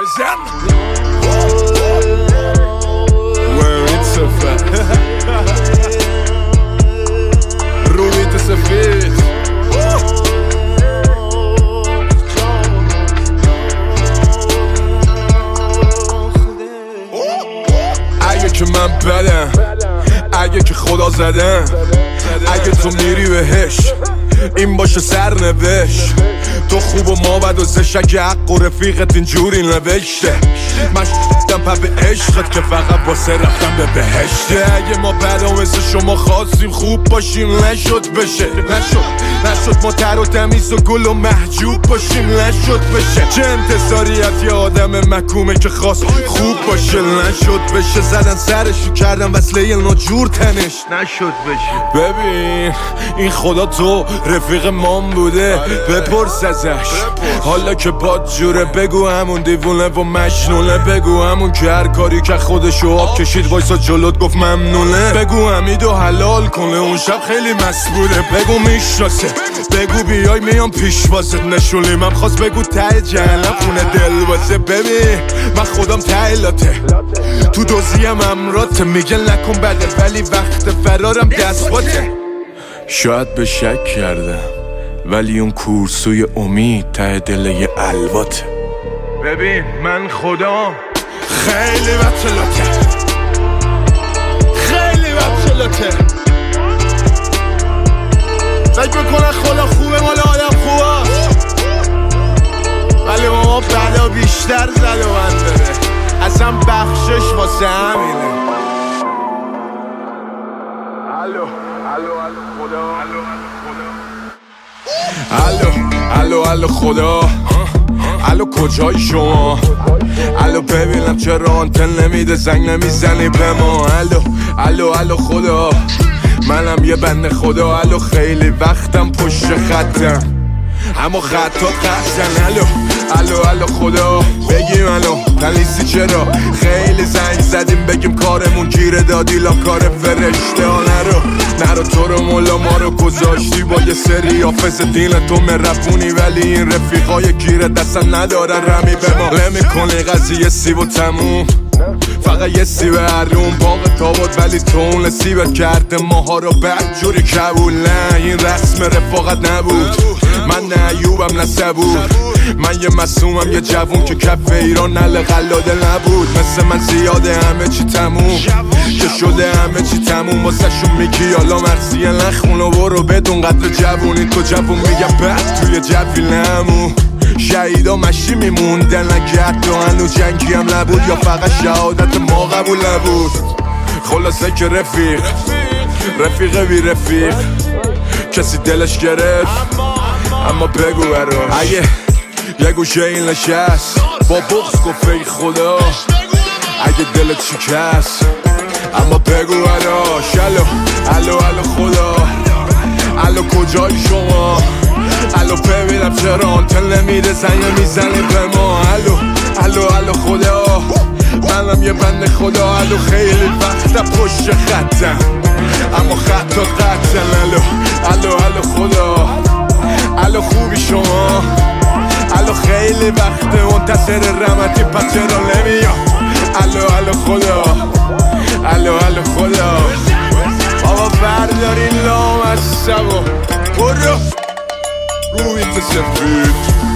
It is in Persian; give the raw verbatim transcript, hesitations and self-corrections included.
بزن وین سفر رویت سفید اگه که من بدم، اگه که خدا زدم، اگه تو میری بهش این باشه سرنوشت. تو خوب و ما بد و زشک حق و رفیقت اینجوری نوشته. من شدم پا به عشقت که فقط واسه رفتم به بهشته. اگه ما بدا مثل شما خواستیم خوب باشیم نشد بشه، نشد نشد ما تر و تمیز و گل و محجوب باشیم نشد بشه. چه انتظاریت یه آدم مکومه که خواست خوب باشه نشد بشه. زدن سرشو کردن وصله ناجور تنش نشد بشه. ببین این خدا تو رفیق مام بوده بپرس ازش حالا که باد جوره. بگو همون دیوونه و مجنونه، بگو همون که هر کاری که خودشو آب کشید وایسا جلوت گفت ممنونه. بگو حمیدو حلال کنه اون شب خیلی مست بوده. بگو میشناسه، بگو بیای میام پیش واسه نشونی. من خواست بگو ته جهنم خونه دل واسه. ببین من خودم ته لاته تو دوزیم امراته. میگه نکن بده ولی وقت فرارم دست باته. شاید به شک کردم ولی اون کورسوی امید ته دل یه الواته. ببین من خدا خیلی بچلاته، خیلی بچلاته. فکر بکنه خدا خوبه مال آدم خوبه ولی ما بلا بیشتر زد و من داره. اصلا بخشش واسه همینه. الو الو الو خدا الو الو الو خدا الو کجای شما؟ الو ببینم چرا آنتن نمیده زنگ نمیزنی به ما؟ الو الو الو خدا منم یه بنده خدا. الو خیلی وقتم پشت خطم اما خطا قطعن. الو الو الو خدا بگیم الو پلیسی چرا خیلی زنگ زدیم بگیم کارمون گیره دادی لا کار فرشته ها. نرو نرو تو رو مولا ما رو گذاشتی با یه سری حافظ دین تو مرفونی ولی این رفیقای گیره دستن ندارن رمی به ما. نمی کنی قضیه سیب و تموم فقط یه سیب هرون باقی تا بود ولی تو اون سیبت کرده ماها رو بدجوری کبول. نه این رسم رفاقت نبود. من نه ایوبم نه صبور. من یه مسومم یه جوون که کف ایران نل قلاده نبود. مثل من زیاده همه چی تموم که شده همه چی تموم. واسه شون میگی حالا مرسیه نخونو برو بدون قدر جوونی. تو جوون میگم بعد توی جوی نمون. شهیدا مشی میموندن نگرد و هنو جنگی هم نبود یا فقط شهادت ما قبول نبود. خلاصه که رفیق رفیق بی رفیق کسی دلش گرفت اما بگو برا. اگه یه گوشه این نشست با بغض گفت ای خدا اگه دلت شکست اما بگو برا. الو الو الو خدا الو کجای شما؟ الو ببینم چرا آنتن نمیده زنگ میزنی به ما؟ الو الو الو خدا منم یه بنده خدا. الو خیلی وقتا پشت خطم اما خطا قطعن. الو الو الو خدا الو خوبی شما؟ الو خیلی وقته منتظر رحمتی پس چرا نمیام؟ الو الو خدا الو الو خدا بابا بردارین لام از سبا برو روی سفید